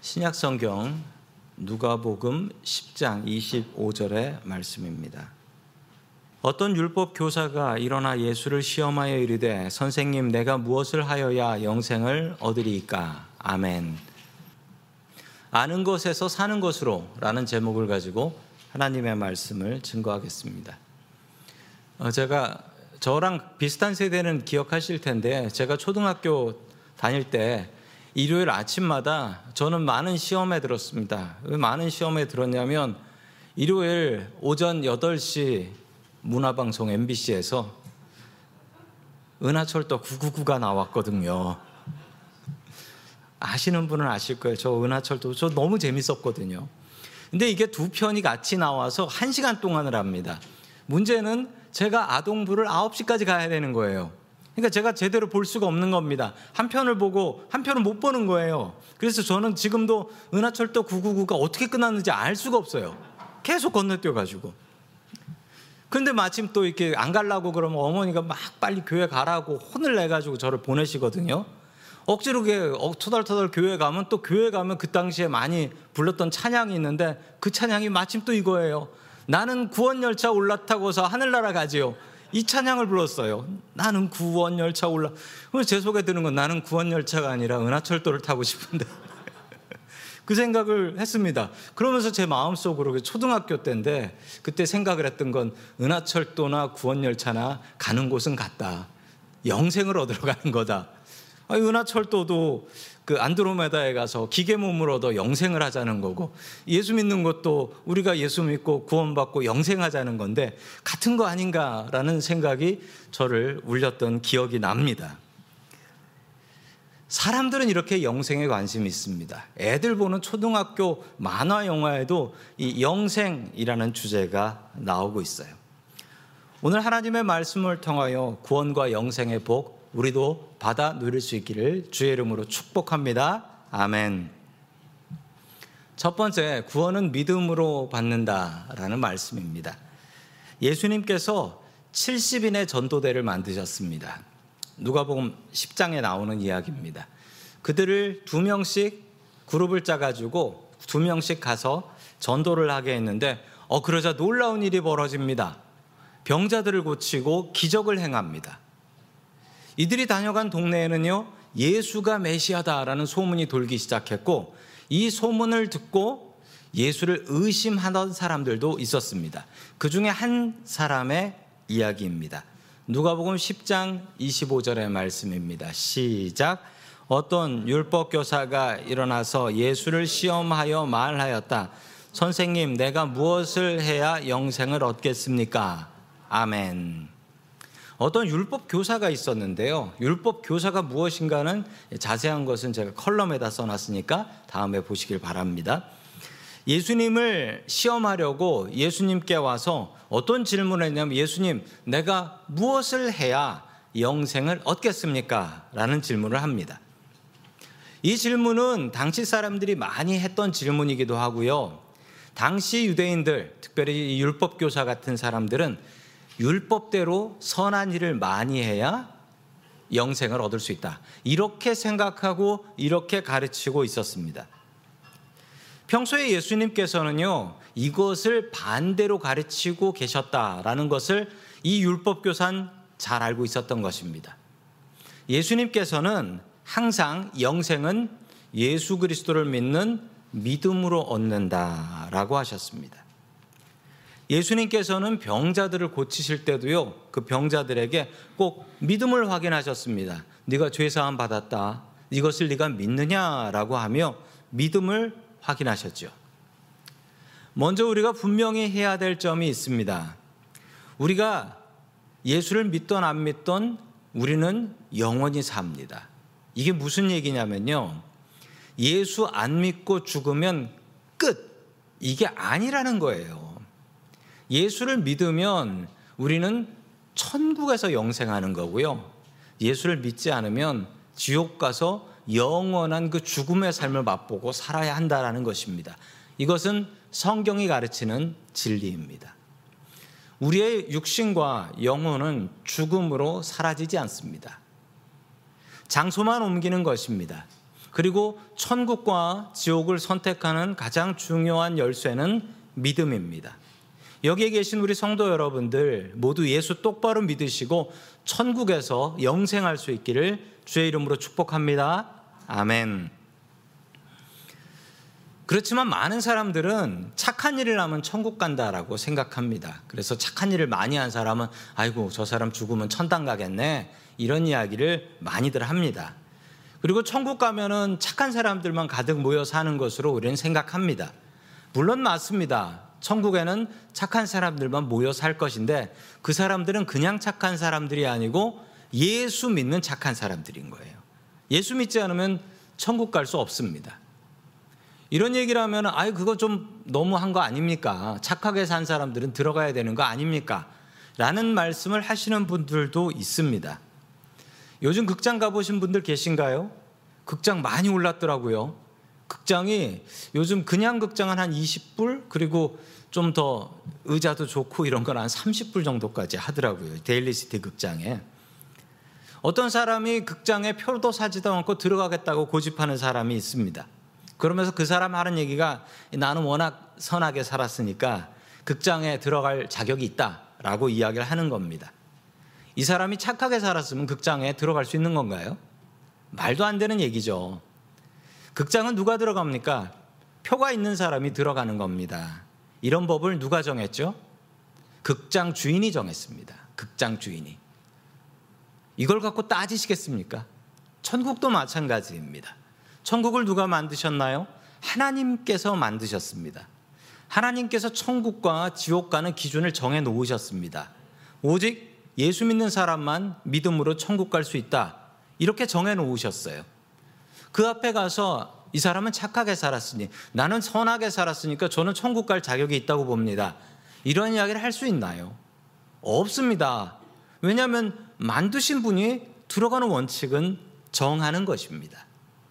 신약성경 누가복음 10장 25절의 말씀입니다. 어떤 율법 교사가 일어나 예수를 시험하여 이르되 선생님 내가 무엇을 하여야 영생을 얻으리이까? 아멘. 아는 것에서 사는 것으로 라는 제목을 가지고 하나님의 말씀을 증거하겠습니다. 제가 저랑 비슷한 세대는 기억하실 텐데 제가 초등학교 다닐 때 일요일 아침마다 저는 많은 시험에 들었습니다. 왜 많은 시험에 들었냐면 일요일 오전 8시 문화방송 MBC에서 은하철도 999가 나왔거든요. 아시는 분은 아실 거예요. 저 은하철도 저 너무 재밌었거든요. 근데 이게 두 편이 같이 나와서 1시간 동안을 합니다. 문제는 제가 아동부를 9시까지 가야 되는 거예요. 그러니까 제가 제대로 볼 수가 없는 겁니다. 한 편을 보고 한 편을 못 보는 거예요. 그래서 저는 지금도 은하철도 999가 어떻게 끝났는지 알 수가 없어요. 계속 건너뛰어가지고. 그런데 마침 또 이렇게 안 가려고 그러면 어머니가 막 빨리 교회 가라고 혼을 내가지고 저를 보내시거든요. 억지로 터덜터덜 교회 가면 또 교회 가면 그 당시에 많이 불렀던 찬양이 있는데 그 찬양이 마침 또 이거예요. 나는 구원열차 올라타고서 하늘나라 가지요. 이 찬양을 불렀어요. 나는 구원열차 그래서 제 속에 드는 건 나는 구원열차가 아니라 은하철도를 타고 싶은데 그 생각을 했습니다. 그러면서 제 마음속으로 초등학교 때인데 그때 생각을 했던 건 은하철도나 구원열차나 가는 곳은 같다. 영생을 얻으러 가는 거다. 은하철도도 그 안드로메다에 가서 기계 몸을 얻어 영생을 하자는 거고 예수 믿는 것도 우리가 예수 믿고 구원받고 영생하자는 건데 같은 거 아닌가라는 생각이 저를 울렸던 기억이 납니다. 사람들은 이렇게 영생에 관심이 있습니다. 애들 보는 초등학교 만화 영화에도 이 영생이라는 주제가 나오고 있어요. 오늘 하나님의 말씀을 통하여 구원과 영생의 복 우리도 받아 누릴 수 있기를 주의 이름으로 축복합니다. 아멘. 첫 번째, 구원은 믿음으로 받는다라는 말씀입니다. 예수님께서 70인의 전도대를 만드셨습니다. 누가복음 10장에 나오는 이야기입니다. 그들을 2명씩 그룹을 짜가지고 2명씩 가서 전도를 하게 했는데 그러자 놀라운 일이 벌어집니다. 병자들을 고치고 기적을 행합니다. 이들이 다녀간 동네에는요 예수가 메시아다라는 소문이 돌기 시작했고 이 소문을 듣고 예수를 의심하던 사람들도 있었습니다. 그 중에 한 사람의 이야기입니다. 누가복음 10장 25절의 말씀입니다. 시작. 어떤 율법교사가 일어나서 예수를 시험하여 말하였다. 선생님, 내가 무엇을 해야 영생을 얻겠습니까? 아멘. 어떤 율법교사가 있었는데요. 율법교사가 무엇인가는 자세한 것은 제가 컬럼에다 써놨으니까 다음에 보시길 바랍니다. 예수님을 시험하려고 예수님께 와서 어떤 질문을 했냐면 예수님, 내가 무엇을 해야 영생을 얻겠습니까? 라는 질문을 합니다. 이 질문은 당시 사람들이 많이 했던 질문이기도 하고요. 당시 유대인들, 특별히 율법교사 같은 사람들은 율법대로 선한 일을 많이 해야 영생을 얻을 수 있다. 이렇게 생각하고 이렇게 가르치고 있었습니다. 평소에 예수님께서는요, 이것을 반대로 가르치고 계셨다라는 것을 이 율법교사는 잘 알고 있었던 것입니다. 예수님께서는 항상 영생은 예수 그리스도를 믿는 믿음으로 얻는다라고 하셨습니다. 예수님께서는 병자들을 고치실 때도요, 그 병자들에게 꼭 믿음을 확인하셨습니다. 네가 죄사함 받았다. 이것을 네가 믿느냐라고 하며 믿음을 확인하셨죠. 먼저 우리가 분명히 해야 될 점이 있습니다. 우리가 예수를 믿던 안 믿던 우리는 영원히 삽니다. 이게 무슨 얘기냐면요. 예수 안 믿고 죽으면 끝. 이게 아니라는 거예요. 예수를 믿으면 우리는 천국에서 영생하는 거고요. 예수를 믿지 않으면 지옥 가서 영원한 그 죽음의 삶을 맛보고 살아야 한다는 것입니다. 이것은 성경이 가르치는 진리입니다. 우리의 육신과 영혼은 죽음으로 사라지지 않습니다. 장소만 옮기는 것입니다. 그리고 천국과 지옥을 선택하는 가장 중요한 열쇠는 믿음입니다. 여기에 계신 우리 성도 여러분들 모두 예수 똑바로 믿으시고 천국에서 영생할 수 있기를 주의 이름으로 축복합니다. 아멘. 그렇지만 많은 사람들은 착한 일을 하면 천국 간다라고 생각합니다. 그래서 착한 일을 많이 한 사람은 아이고 저 사람 죽으면 천당 가겠네, 이런 이야기를 많이들 합니다. 그리고 천국 가면은 착한 사람들만 가득 모여 사는 것으로 우리는 생각합니다. 물론 맞습니다. 천국에는 착한 사람들만 모여 살 것인데 그 사람들은 그냥 착한 사람들이 아니고 예수 믿는 착한 사람들인 거예요. 예수 믿지 않으면 천국 갈 수 없습니다. 이런 얘기를 하면 그거 좀 너무한 거 아닙니까? 착하게 산 사람들은 들어가야 되는 거 아닙니까? 라는 말씀을 하시는 분들도 있습니다. 요즘 극장 가보신 분들 계신가요? 극장 많이 올랐더라고요. 극장이 요즘 그냥 극장은 한 20불, 그리고 좀 더 의자도 좋고 이런 건 한 30불 정도까지 하더라고요. 데일리시티 극장에. 어떤 사람이 극장에 표도 사지도 않고 들어가겠다고 고집하는 사람이 있습니다. 그러면서 그 사람 하는 얘기가 나는 워낙 선하게 살았으니까 극장에 들어갈 자격이 있다라고 이야기를 하는 겁니다. 이 사람이 착하게 살았으면 극장에 들어갈 수 있는 건가요? 말도 안 되는 얘기죠. 극장은 누가 들어갑니까? 표가 있는 사람이 들어가는 겁니다. 이런 법을 누가 정했죠? 극장 주인이 정했습니다. 극장 주인이. 이걸 갖고 따지시겠습니까? 천국도 마찬가지입니다. 천국을 누가 만드셨나요? 하나님께서 만드셨습니다. 하나님께서 천국과 지옥과는 기준을 정해 놓으셨습니다. 오직 예수 믿는 사람만 믿음으로 천국 갈 수 있다, 이렇게 정해 놓으셨어요. 그 앞에 가서 이 사람은 착하게 살았으니, 나는 선하게 살았으니까 저는 천국 갈 자격이 있다고 봅니다, 이런 이야기를 할 수 있나요? 없습니다. 왜냐하면 만드신 분이 들어가는 원칙은 정하는 것입니다.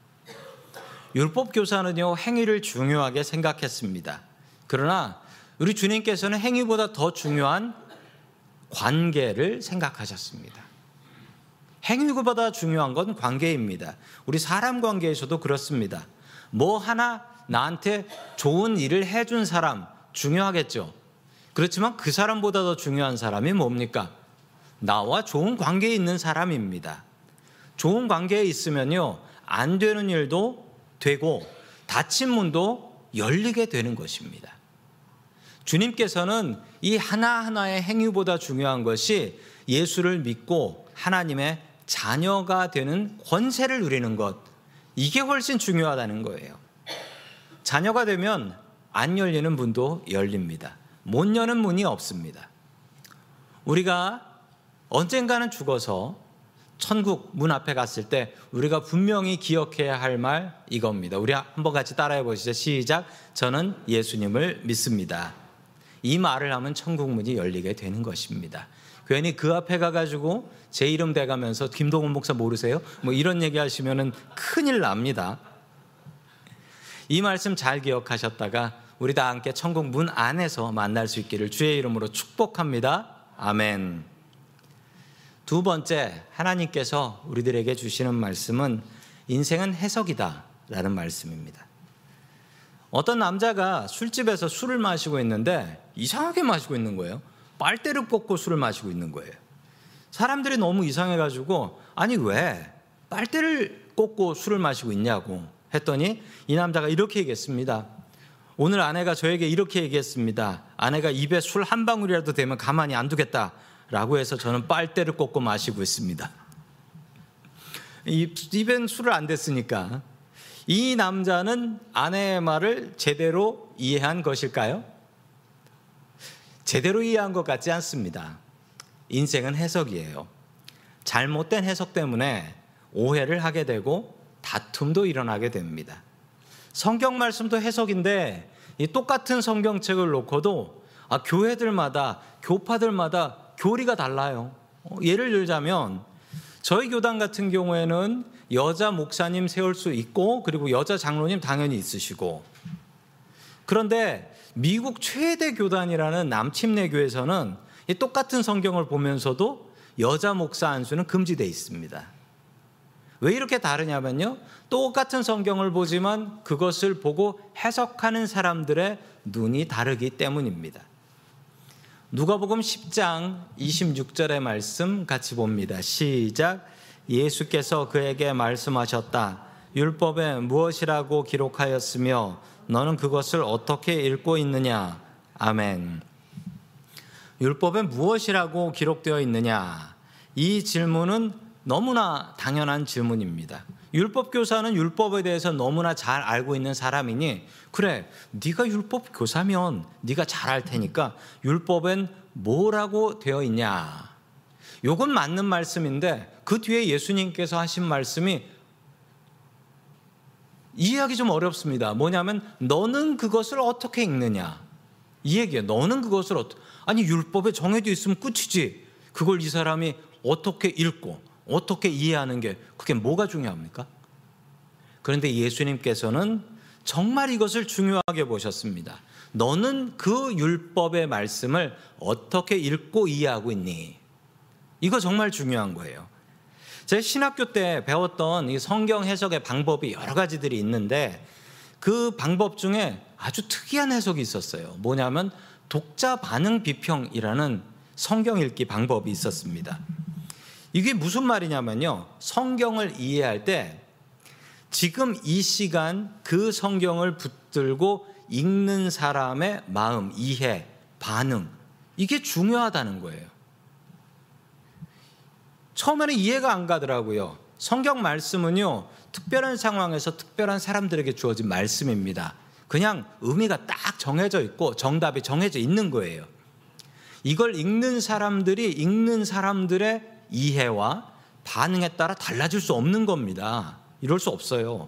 율법교사는요, 행위를 중요하게 생각했습니다. 그러나 우리 주님께서는 행위보다 더 중요한 관계를 생각하셨습니다. 행위보다 중요한 건 관계입니다. 우리 사람 관계에서도 그렇습니다. 뭐 하나 나한테 좋은 일을 해준 사람 중요하겠죠. 그렇지만 그 사람보다 더 중요한 사람이 뭡니까? 나와 좋은 관계에 있는 사람입니다. 좋은 관계에 있으면요, 안 되는 일도 되고 닫힌 문도 열리게 되는 것입니다. 주님께서는 이 하나하나의 행위보다 중요한 것이 예수를 믿고 하나님의 자녀가 되는 권세를 누리는 것, 이게 훨씬 중요하다는 거예요. 자녀가 되면 안 열리는 문도 열립니다. 못 여는 문이 없습니다. 우리가 언젠가는 죽어서 천국 문 앞에 갔을 때 우리가 분명히 기억해야 할 말 이겁니다. 우리 한번 같이 따라해 보시죠. 시작. 저는 예수님을 믿습니다. 이 말을 하면 천국 문이 열리게 되는 것입니다. 괜히 그 앞에 가가지고 제 이름 대가면서 김동훈 목사 모르세요? 뭐 이런 얘기 하시면은 큰일 납니다. 이 말씀 잘 기억하셨다가 우리 다 함께 천국 문 안에서 만날 수 있기를 주의 이름으로 축복합니다. 아멘. 두 번째, 하나님께서 우리들에게 주시는 말씀은 인생은 해석이다 라는 말씀입니다. 어떤 남자가 술집에서 술을 마시고 있는데 이상하게 마시고 있는 거예요. 빨대를 꽂고 술을 마시고 있는 거예요. 사람들이 너무 이상해가지고 아니 왜 빨대를 꽂고 술을 마시고 있냐고 했더니 이 남자가 이렇게 얘기했습니다. 오늘 아내가 저에게 이렇게 얘기했습니다. 아내가 입에 술 한 방울이라도 되면 가만히 안 두겠다 라고 해서 저는 빨대를 꽂고 마시고 있습니다. 입엔 술을 안 댔으니까. 이 남자는 아내의 말을 제대로 이해한 것일까요? 제대로 이해한 것 같지 않습니다. 인생은 해석이에요. 잘못된 해석 때문에 오해를 하게 되고 다툼도 일어나게 됩니다. 성경 말씀도 해석인데 이 똑같은 성경책을 놓고도 교회들마다 교파들마다 교리가 달라요. 예를 들자면 저희 교단 같은 경우에는 여자 목사님 세울 수 있고 그리고 여자 장로님 당연히 있으시고, 그런데 미국 최대 교단이라는 남침내 교회에서는 이 똑같은 성경을 보면서도 여자 목사 안수는 금지되어 있습니다. 왜 이렇게 다르냐면요, 똑같은 성경을 보지만 그것을 보고 해석하는 사람들의 눈이 다르기 때문입니다. 누가복음 10장 26절의 말씀 같이 봅니다. 시작. 예수께서 그에게 말씀하셨다. 율법에 무엇이라고 기록하였으며 너는 그것을 어떻게 읽고 있느냐. 아멘. 율법에 무엇이라고 기록되어 있느냐. 이 질문은 너무나 당연한 질문입니다. 율법 교사는 율법에 대해서 너무나 잘 알고 있는 사람이니, 그래, 네가 율법 교사면 네가 잘 알 테니까 율법엔 뭐라고 되어 있냐. 요건 맞는 말씀인데 그 뒤에 예수님께서 하신 말씀이 이해하기 좀 어렵습니다. 뭐냐면 너는 그것을 어떻게 읽느냐. 이 얘기예요. 너는 그것을 아니 율법에 정해져 있으면 끝이지. 그걸 이 사람이 어떻게 읽고 어떻게 이해하는 게 그게 뭐가 중요합니까? 그런데 예수님께서는 정말 이것을 중요하게 보셨습니다. 너는 그 율법의 말씀을 어떻게 읽고 이해하고 있니? 이거 정말 중요한 거예요. 제 신학교 때 배웠던 이 성경 해석의 방법이 여러 가지들이 있는데 그 방법 중에 아주 특이한 해석이 있었어요. 뭐냐면 독자 반응 비평이라는 성경 읽기 방법이 있었습니다. 이게 무슨 말이냐면요, 성경을 이해할 때 지금 이 시간 그 성경을 붙들고 읽는 사람의 마음, 이해, 반응, 이게 중요하다는 거예요. 처음에는 이해가 안 가더라고요. 성경 말씀은요, 특별한 상황에서 특별한 사람들에게 주어진 말씀입니다. 그냥 의미가 딱 정해져 있고 정답이 정해져 있는 거예요. 이걸 읽는 사람들이 읽는 사람들의 이해와 반응에 따라 달라질 수 없는 겁니다. 이럴 수 없어요.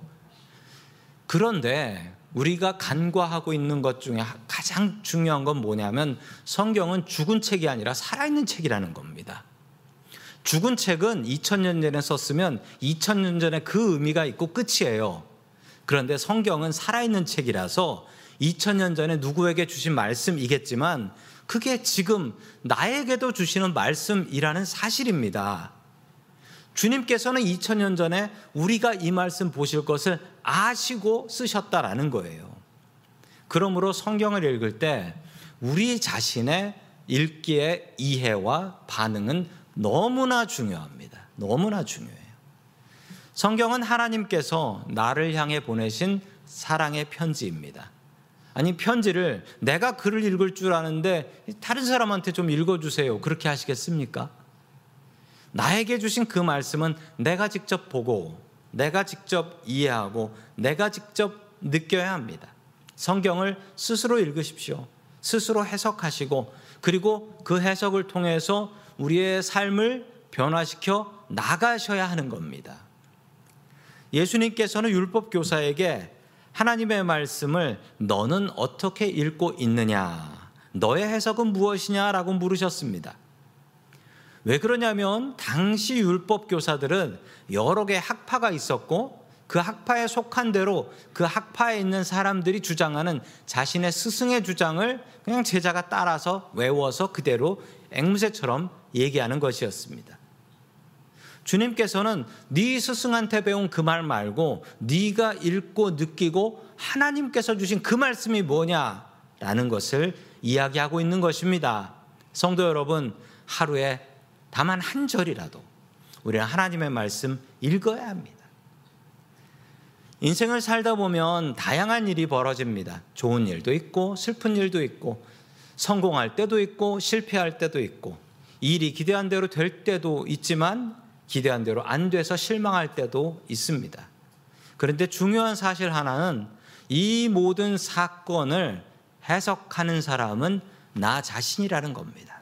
그런데 우리가 간과하고 있는 것 중에 가장 중요한 건 뭐냐면 성경은 죽은 책이 아니라 살아있는 책이라는 겁니다. 죽은 책은 2000년 전에 썼으면 2000년 전에 그 의미가 있고 끝이에요. 그런데 성경은 살아있는 책이라서 2000년 전에 누구에게 주신 말씀이겠지만 그게 지금 나에게도 주시는 말씀이라는 사실입니다. 주님께서는 2000년 전에 우리가 이 말씀 보실 것을 아시고 쓰셨다라는 거예요. 그러므로 성경을 읽을 때 우리 자신의 읽기의 이해와 반응은 너무나 중요합니다. 너무나 중요해요. 성경은 하나님께서 나를 향해 보내신 사랑의 편지입니다. 아니 편지를 내가 글을 읽을 줄 아는데 다른 사람한테 좀 읽어주세요. 그렇게 하시겠습니까? 나에게 주신 그 말씀은 내가 직접 보고 내가 직접 이해하고 내가 직접 느껴야 합니다. 성경을 스스로 읽으십시오. 스스로 해석하시고 그리고 그 해석을 통해서 우리의 삶을 변화시켜 나가셔야 하는 겁니다. 예수님께서는 율법 교사에게 하나님의 말씀을 너는 어떻게 읽고 있느냐, 너의 해석은 무엇이냐라고 물으셨습니다. 왜 그러냐면 당시 율법 교사들은 여러 개의 학파가 있었고 그 학파에 속한 대로 그 학파에 있는 사람들이 주장하는 자신의 스승의 주장을 그냥 제자가 따라서 외워서 그대로 앵무새처럼 얘기하는 것이었습니다. 주님께서는 네 스승한테 배운 그 말 말고 네가 읽고 느끼고 하나님께서 주신 그 말씀이 뭐냐라는 것을 이야기하고 있는 것입니다. 성도 여러분, 하루에 다만 한 절이라도 우리는 하나님의 말씀 읽어야 합니다. 인생을 살다 보면 다양한 일이 벌어집니다. 좋은 일도 있고 슬픈 일도 있고 성공할 때도 있고 실패할 때도 있고 일이 기대한 대로 될 때도 있지만 기대한 대로 안 돼서 실망할 때도 있습니다. 그런데 중요한 사실 하나는 이 모든 사건을 해석하는 사람은 나 자신이라는 겁니다.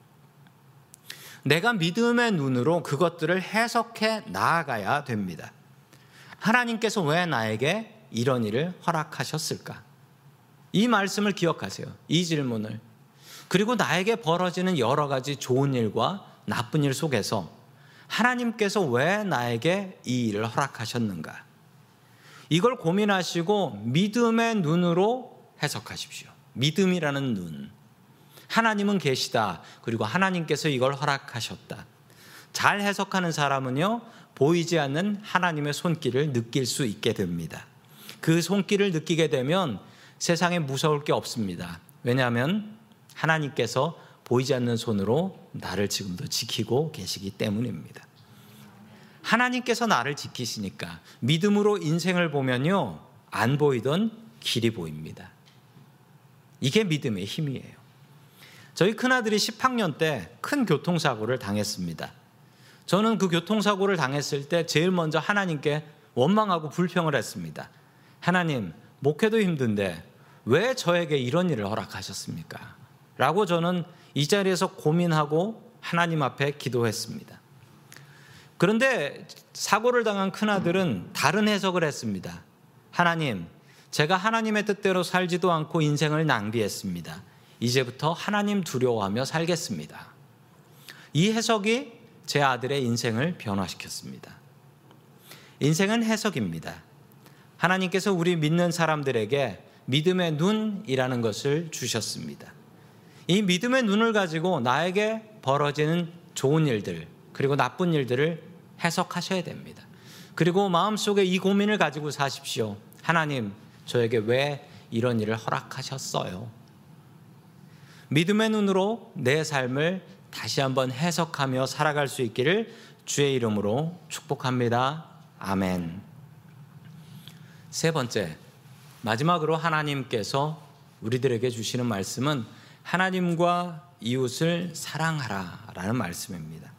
내가 믿음의 눈으로 그것들을 해석해 나아가야 됩니다. 하나님께서 왜 나에게 이런 일을 허락하셨을까? 이 말씀을 기억하세요. 이 질문을. 그리고 나에게 벌어지는 여러 가지 좋은 일과 나쁜 일 속에서 하나님께서 왜 나에게 이 일을 허락하셨는가? 이걸 고민하시고 믿음의 눈으로 해석하십시오. 믿음이라는 눈. 하나님은 계시다. 그리고 하나님께서 이걸 허락하셨다. 잘 해석하는 사람은요, 보이지 않는 하나님의 손길을 느낄 수 있게 됩니다. 그 손길을 느끼게 되면 세상에 무서울 게 없습니다. 왜냐하면 하나님께서 보이지 않는 손으로 나를 지금도 지키고 계시기 때문입니다. 하나님께서 나를 지키시니까 믿음으로 인생을 보면요, 안 보이던 길이 보입니다. 이게 믿음의 힘이에요. 저희 큰아들이 10학년 때 큰 교통사고를 당했습니다. 저는 그 교통사고를 당했을 때 제일 먼저 하나님께 원망하고 불평을 했습니다. 하나님, 목회도 힘든데 왜 저에게 이런 일을 허락하셨습니까? 라고 저는 이 자리에서 고민하고 하나님 앞에 기도했습니다. 그런데 사고를 당한 큰아들은 다른 해석을 했습니다. 하나님, 제가 하나님의 뜻대로 살지도 않고 인생을 낭비했습니다. 이제부터 하나님 두려워하며 살겠습니다. 이 해석이 제 아들의 인생을 변화시켰습니다. 인생은 해석입니다. 하나님께서 우리 믿는 사람들에게 믿음의 눈이라는 것을 주셨습니다. 이 믿음의 눈을 가지고 나에게 벌어지는 좋은 일들 그리고 나쁜 일들을 해석하셔야 됩니다. 그리고 마음속에 이 고민을 가지고 사십시오. 하나님, 저에게 왜 이런 일을 허락하셨어요? 믿음의 눈으로 내 삶을 다시 한번 해석하며 살아갈 수 있기를 주의 이름으로 축복합니다. 아멘. 세 번째, 마지막으로 하나님께서 우리들에게 주시는 말씀은 하나님과 이웃을 사랑하라라는 말씀입니다.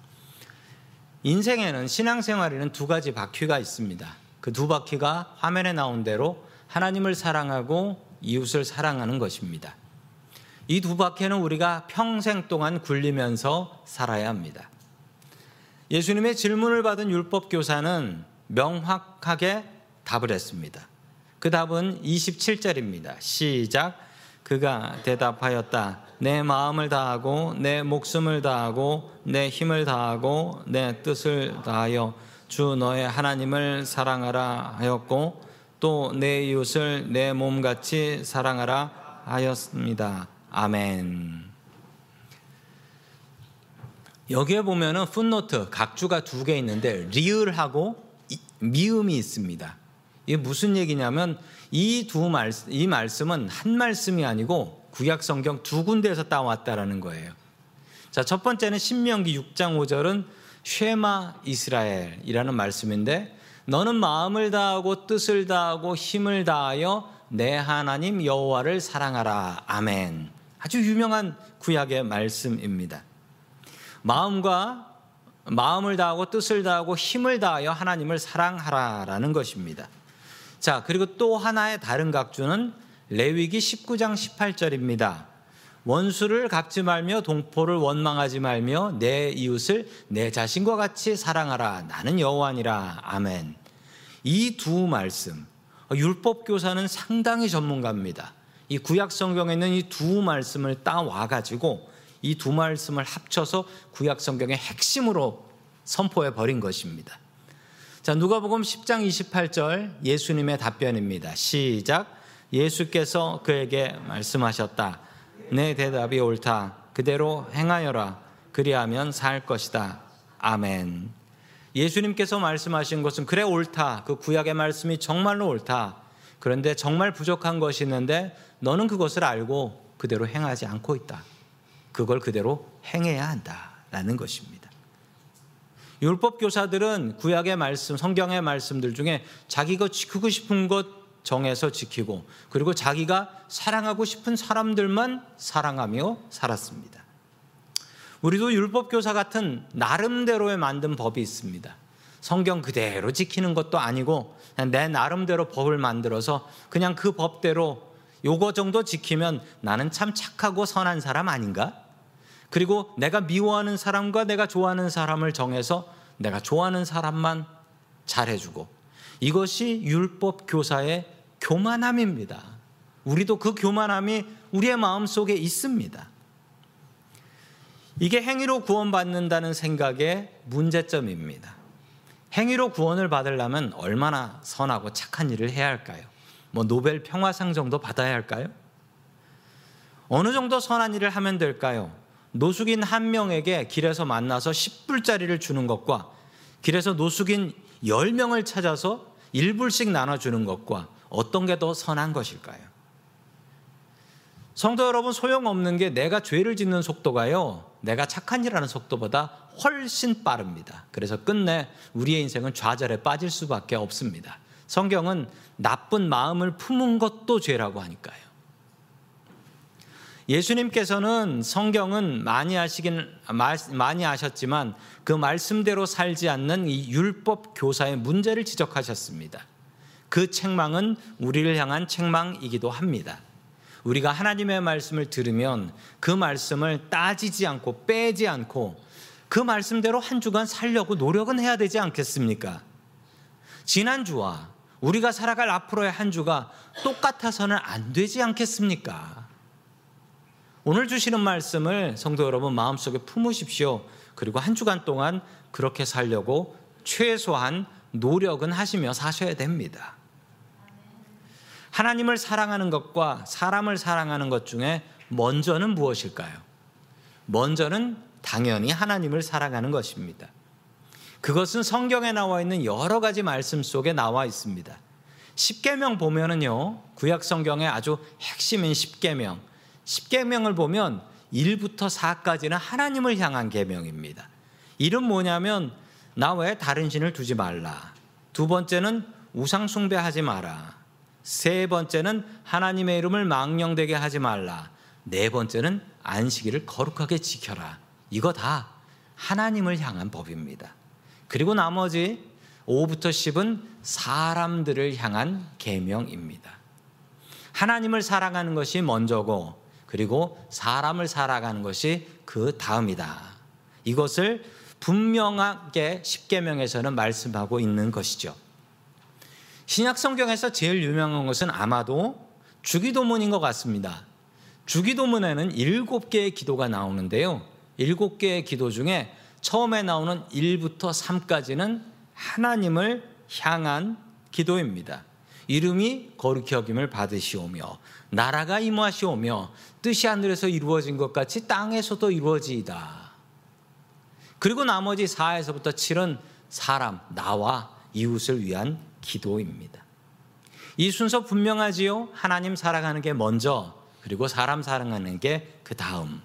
인생에는, 신앙생활에는 두 가지 바퀴가 있습니다. 그 두 바퀴가 화면에 나온 대로 하나님을 사랑하고 이웃을 사랑하는 것입니다. 이 두 바퀴는 우리가 평생 동안 굴리면서 살아야 합니다. 예수님의 질문을 받은 율법교사는 명확하게 답을 했습니다. 그 답은 27절입니다. 시작. 그가 대답하였다. 내 마음을 다하고 내 목숨을 다하고 내 힘을 다하고 내 뜻을 다하여 주 너의 하나님을 사랑하라 하였고 또 내 이웃을 내 몸같이 사랑하라 하였습니다. 아멘. 여기에 보면은 풋노트 각주가 두 개 있는데 리을하고 미음이 있습니다. 이게 무슨 얘기냐면 이 말씀은 한 말씀이 아니고 구약 성경 두 군데에서 따왔다라는 거예요. 자, 첫 번째는 신명기 6장 5절은 쉐마 이스라엘이라는 말씀인데 너는 마음을 다하고 뜻을 다하고 힘을 다하여 내 하나님 여호와를 사랑하라. 아멘. 아주 유명한 구약의 말씀입니다. 마음을 다하고 뜻을 다하고 힘을 다하여 하나님을 사랑하라라는 것입니다. 자, 그리고 또 하나의 다른 각주는 레위기 19장 18절입니다. 원수를 갚지 말며 동포를 원망하지 말며 내 이웃을 내 자신과 같이 사랑하라. 나는 여호와니라. 아멘. 이 두 말씀, 율법교사는 상당히 전문가입니다. 이 구약 성경에 있는 이 두 말씀을 따와가지고 이 두 말씀을 합쳐서 구약 성경의 핵심으로 선포해 버린 것입니다. 자, 누가복음 10장 28절 예수님의 답변입니다. 시작. 예수께서 그에게 말씀하셨다. 내 대답이 옳다. 그대로 행하여라. 그리하면 살 것이다. 아멘. 예수님께서 말씀하신 것은 그래 옳다. 그 구약의 말씀이 정말로 옳다. 그런데 정말 부족한 것이 있는데 너는 그것을 알고 그대로 행하지 않고 있다. 그걸 그대로 행해야 한다라는 것입니다. 율법 교사들은 구약의 말씀, 성경의 말씀들 중에 자기가 지키고 싶은 것 정해서 지키고 그리고 자기가 사랑하고 싶은 사람들만 사랑하며 살았습니다. 우리도 율법 교사 같은 나름대로의 만든 법이 있습니다. 성경 그대로 지키는 것도 아니고 그냥 내 나름대로 법을 만들어서 그냥 그 법대로 요거 정도 지키면 나는 참 착하고 선한 사람 아닌가? 그리고 내가 미워하는 사람과 내가 좋아하는 사람을 정해서 내가 좋아하는 사람만 잘해주고 이것이 율법 교사의 교만함입니다. 우리도 그 교만함이 우리의 마음속에 있습니다. 이게 행위로 구원받는다는 생각의 문제점입니다. 행위로 구원을 받으려면 얼마나 선하고 착한 일을 해야 할까요? 노벨 평화상 정도 받아야 할까요? 어느 정도 선한 일을 하면 될까요? 노숙인 한 명에게 길에서 만나서 10불짜리를 주는 것과 길에서 노숙인 10명을 찾아서 1불씩 나눠주는 것과 어떤 게 더 선한 것일까요? 성도 여러분, 소용없는 게 내가 죄를 짓는 속도가요, 내가 착한 일하는 속도보다 훨씬 빠릅니다. 그래서 끝내 우리의 인생은 좌절에 빠질 수밖에 없습니다. 성경은 나쁜 마음을 품은 것도 죄라고 하니까요. 예수님께서는 성경은 많이 아셨지만 그 말씀대로 살지 않는 이 율법 교사의 문제를 지적하셨습니다. 그 책망은 우리를 향한 책망이기도 합니다. 우리가 하나님의 말씀을 들으면 그 말씀을 따지지 않고 빼지 않고 그 말씀대로 한 주간 살려고 노력은 해야 되지 않겠습니까? 지난주와 우리가 살아갈 앞으로의 한 주가 똑같아서는 안 되지 않겠습니까? 오늘 주시는 말씀을 성도 여러분 마음속에 품으십시오. 그리고 한 주간 동안 그렇게 살려고 최소한 노력은 하시며 사셔야 됩니다. 하나님을 사랑하는 것과 사람을 사랑하는 것 중에 먼저는 무엇일까요? 먼저는 당연히 하나님을 사랑하는 것입니다. 그것은 성경에 나와 있는 여러 가지 말씀 속에 나와 있습니다. 십계명 보면은요, 구약 성경의 아주 핵심인 십계명을 보면 1부터 4까지는 하나님을 향한 계명입니다. 1은 뭐냐면 나 외에 다른 신을 두지 말라. 두 번째는 우상 숭배하지 마라. 세 번째는 하나님의 이름을 망령되게 하지 말라. 네 번째는 안식일을 거룩하게 지켜라. 이거 다 하나님을 향한 법입니다. 그리고 나머지 5부터 10은 사람들을 향한 계명입니다. 하나님을 사랑하는 것이 먼저고 그리고 사람을 사랑하는 것이 그 다음이다. 이것을 분명하게 십계명에서는 말씀하고 있는 것이죠. 신약 성경에서 제일 유명한 것은 아마도 주기도문인 것 같습니다. 주기도문에는 7개의 기도가 나오는데요, 7개의 기도 중에 처음에 나오는 1부터 3까지는 하나님을 향한 기도입니다. 이름이 거룩히 여김을 받으시오며 나라가 임하시오며 뜻이 하늘에서 이루어진 것 같이 땅에서도 이루어지이다. 그리고 나머지 4에서부터 7은 사람, 나와 이웃을 위한 기도입니다. 이 순서 분명하지요? 하나님 사랑하는 게 먼저, 그리고 사람 사랑하는 게 그 다음.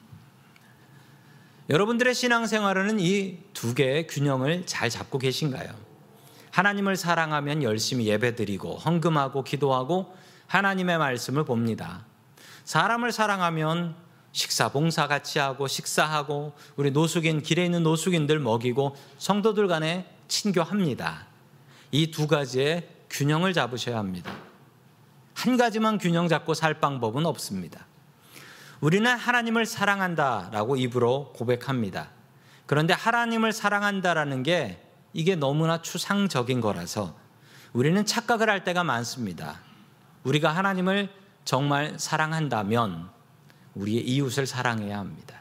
여러분들의 신앙생활에는 이 두 개의 균형을 잘 잡고 계신가요? 하나님을 사랑하면 열심히 예배드리고 헌금하고 기도하고 하나님의 말씀을 봅니다. 사람을 사랑하면 식사 봉사 같이 하고 식사하고 우리 노숙인, 길에 있는 노숙인들 먹이고 성도들 간에 친교합니다. 이 두 가지의 균형을 잡으셔야 합니다. 한 가지만 균형 잡고 살 방법은 없습니다. 우리는 하나님을 사랑한다라고 입으로 고백합니다. 그런데 하나님을 사랑한다라는 게 이게 너무나 추상적인 거라서 우리는 착각을 할 때가 많습니다. 우리가 하나님을 정말 사랑한다면 우리의 이웃을 사랑해야 합니다.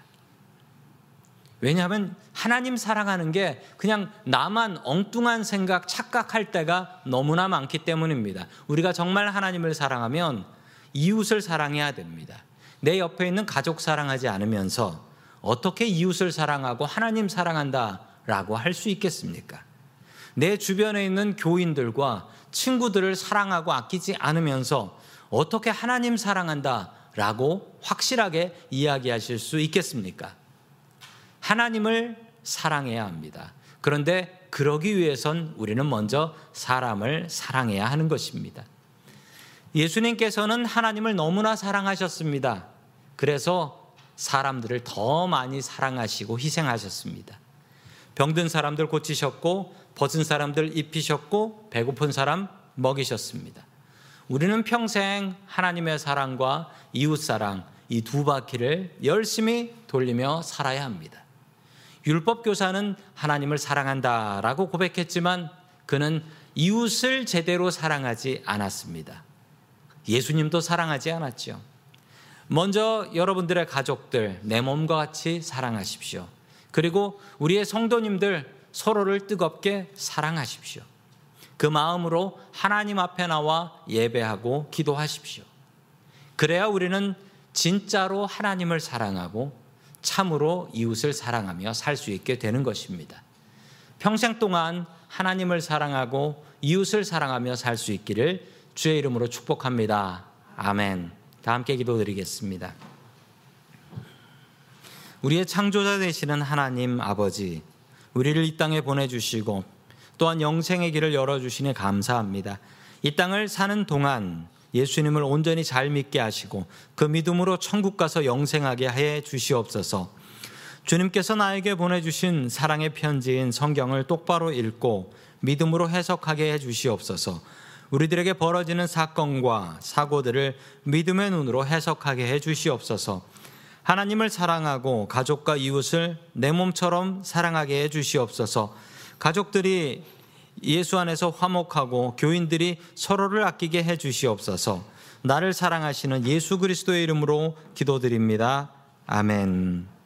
왜냐하면 하나님 사랑하는 게 그냥 나만 엉뚱한 생각, 착각할 때가 너무나 많기 때문입니다. 우리가 정말 하나님을 사랑하면 이웃을 사랑해야 됩니다. 내 옆에 있는 가족 사랑하지 않으면서 어떻게 이웃을 사랑하고 하나님 사랑한다라고 할 수 있겠습니까? 내 주변에 있는 교인들과 친구들을 사랑하고 아끼지 않으면서 어떻게 하나님 사랑한다라고 확실하게 이야기하실 수 있겠습니까? 하나님을 사랑해야 합니다. 그런데 그러기 위해선 우리는 먼저 사람을 사랑해야 하는 것입니다. 예수님께서는 하나님을 너무나 사랑하셨습니다. 그래서 사람들을 더 많이 사랑하시고 희생하셨습니다. 병든 사람들 고치셨고 벗은 사람들 입히셨고 배고픈 사람 먹이셨습니다. 우리는 평생 하나님의 사랑과 이웃 사랑, 이 두 바퀴를 열심히 돌리며 살아야 합니다. 율법 교사는 하나님을 사랑한다라고 고백했지만 그는 이웃을 제대로 사랑하지 않았습니다. 예수님도 사랑하지 않았죠. 먼저 여러분들의 가족들, 내 몸과 같이 사랑하십시오. 그리고 우리의 성도님들 서로를 뜨겁게 사랑하십시오. 그 마음으로 하나님 앞에 나와 예배하고 기도하십시오. 그래야 우리는 진짜로 하나님을 사랑하고 참으로 이웃을 사랑하며 살 수 있게 되는 것입니다. 평생 동안 하나님을 사랑하고 이웃을 사랑하며 살 수 있기를 주의 이름으로 축복합니다. 아멘. 다 함께 기도드리겠습니다. 우리의 창조자 되시는 하나님 아버지, 우리를 이 땅에 보내주시고 또한 영생의 길을 열어주시니 감사합니다. 이 땅을 사는 동안 예수님을 온전히 잘 믿게 하시고 그 믿음으로 천국 가서 영생하게 해 주시옵소서. 주님께서 나에게 보내주신 사랑의 편지인 성경을 똑바로 읽고 믿음으로 해석하게 해 주시옵소서. 우리들에게 벌어지는 사건과 사고들을 믿음의 눈으로 해석하게 해 주시옵소서. 하나님을 사랑하고 가족과 이웃을 내 몸처럼 사랑하게 해 주시옵소서. 가족들이 예수 안에서 화목하고 교인들이 서로를 아끼게 해 주시옵소서. 나를 사랑하시는 예수 그리스도의 이름으로 기도드립니다. 아멘.